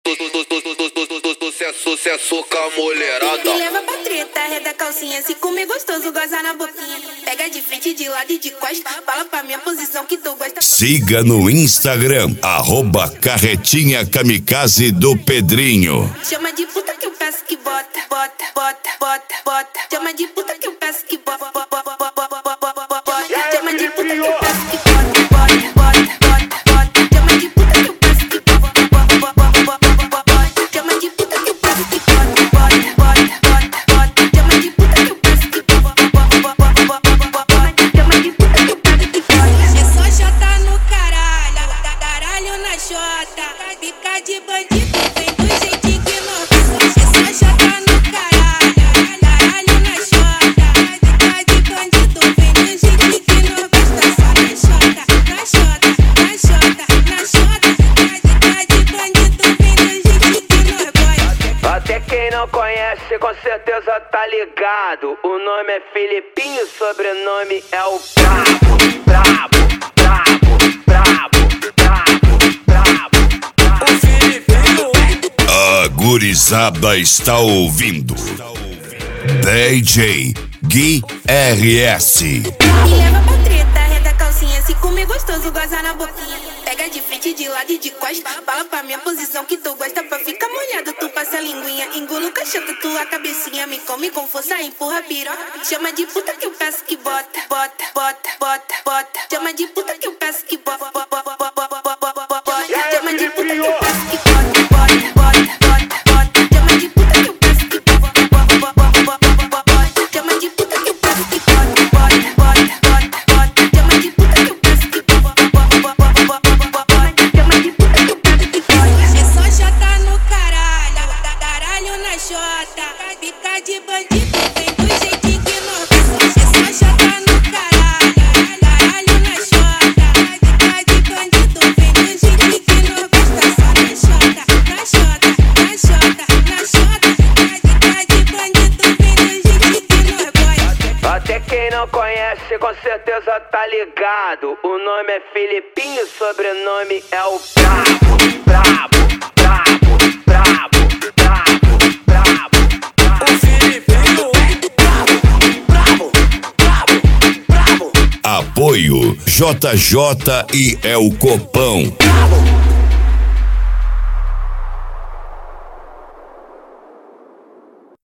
Sucesso com a mulherada. Me leva pra treta, reda calcinha, se comer gostoso, goza na boquinha. Pega de frente, de lado e de costa, fala pra minha posição que tu gosta. Siga no Instagram, @Carretinha Kamikaze do Pedrinho. Chama de puta que eu peço que bota, bota, bota, bota, bota. Chama de puta que eu peço que bota, bota, bota, bota, bota. Chama de puta que eu peço que bota, bota, bota, bota, bota. Chama de puta que eu peço que bota, bota, bota, bota, bota. Chama de puta que eu peço que bota, bota, bota, bota, bota. Chama de puta que eu peço que bota, bota, bota, bota, bota. Chama de puta que eu peço que bota. É só jota no caralho, caralho na jota. Fica de bandido, vem do jeitinho que nós. É só jota no caralho, caralho na jota. Fica de bandido, vem do jeitinho que nós gosta. Só na jota, na jota, na jota, na jota. Fica de bandido, vem do jeitinho que nós gosta. Até quem não conhece com certeza tá ligado. O nome é Filipinho, sobrenome é o Brabo, Brabo, Brabo, Brabo, Brabo, Brabo. O Filipinho. A gurizada está ouvindo DJ Gui RS. Me leva pra treta, reda calcinha, se comer gostoso, goza na boquinha. Pega de frente, de lado e de costa, fala pra minha posição que tu gosta. Pra ficar molhado, tu passa a linguinha. Engula o cacheta, tua cabecinha. Me come com força, empurra a piroca. Chama de puta que eu peço que bota, bota, bota, bota, bota. Chama de puta que eu peço que bota, bota, bota, bota, bota, bota. Chama de puta que eu peço que bota, bota, bota, bota, bota. Chama de puta que eu peço que bota, bota, bota, bota, bota. Chama de puta que eu peço que bota, bota, bota, bota, bota. Chama de puta que eu peço que bota, bota, bota, bota, bota. Chama de puta que eu peço que bota. É só jota no caralho, caralho na jota. Fica de bandido, vem do jeitinho que nós. É só jota no caralho, caralho na jota. Fica de bandido, vem do jeitinho que nós gosta. Só na jota, na jota, na jota, na jota. Fica de bandido, vem do jeitinho que nós gosta. Até quem não conhece com certeza tá ligado. O nome é Filipinho, sobrenome é o Brabo, Brabo, Brabo, Brabo, Brabo, Brabo. O Filipinho. Brabo, Brabo, Brabo, Brabo. Apoio JJ e El Copão. Brabo.